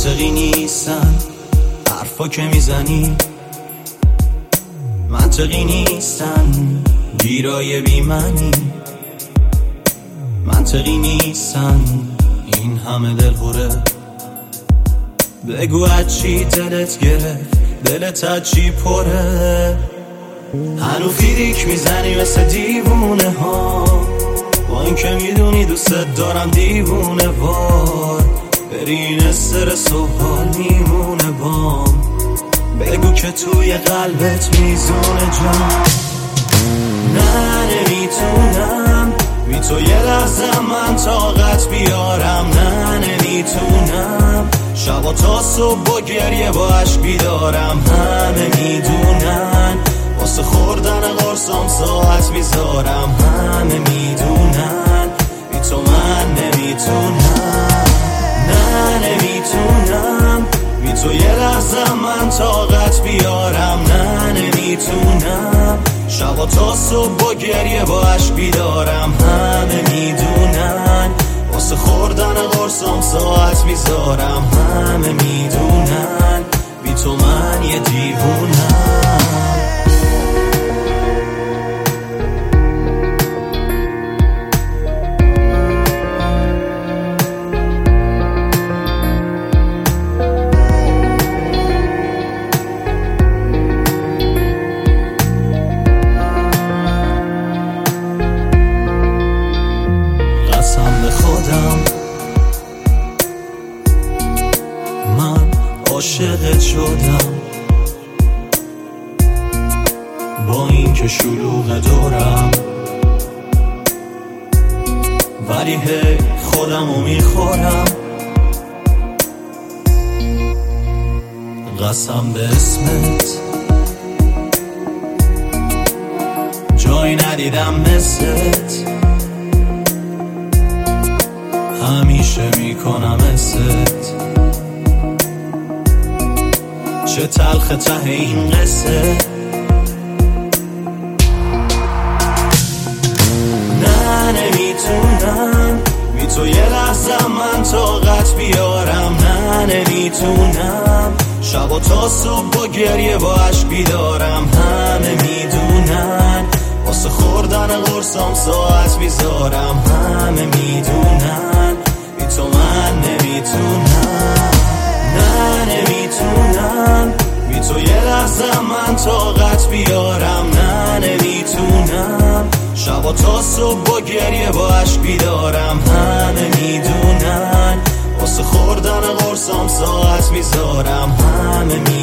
منطقی نیستن حرفا که میزنی، منطقی نیستن گیرای بی معنی، منطقی نیستن این همه دلهوره. بگو از چی دلت گرفت، دلت از چی پره؟ هنو فیریک میزنی مثل دیوونه ها، با این که میدونی دوست دارم دیوونه وار. برین استرس و حال میمونه بام، بگو که توی قلبت میزونه جان. نه نمیتونم بی تو یه لحظه من طاقت بیارم، نه نمیتونم شبا تا صبح با گریه با عشق بیدارم. همه میدونن واسه خوردن قرصام ساعت میذارم، همه میدونن بی تو من نمیتونم. نه نمیتونم بی تو یه لحظه من طاقت بیارم، نه نمیتونم شبا تا صبح با گریه با عشق بیدارم. همه میدونن واسه خوردن قرصام ساعت میذارم، همه میدونن بی تو من یه دیوونم. من عاشقت شدم با این که شلوغ دورم، ولی هی خودمو میخورم. قسم به اسمت جایی ندیدم مثلت، همیشه میکنم است. چه تلخ ته این قصه، نه نمیتونم بی تو یه لحظه من طاقت بیارم، نه نمیتونم شبا تا صبح با گریه با عشق بیدارم. همه میدونن واسه خوردن قرصام ساعت میذارم، همه میدونن بی تو من نمیتونم. نه نمیتونم بی تو یه لحظه من طاقت بیارم، نه نمیتونم شبا تا صبح با گریه با عشق بیدارم. همه میدونن واسه خوردن قرصام ساعت میذارم، همه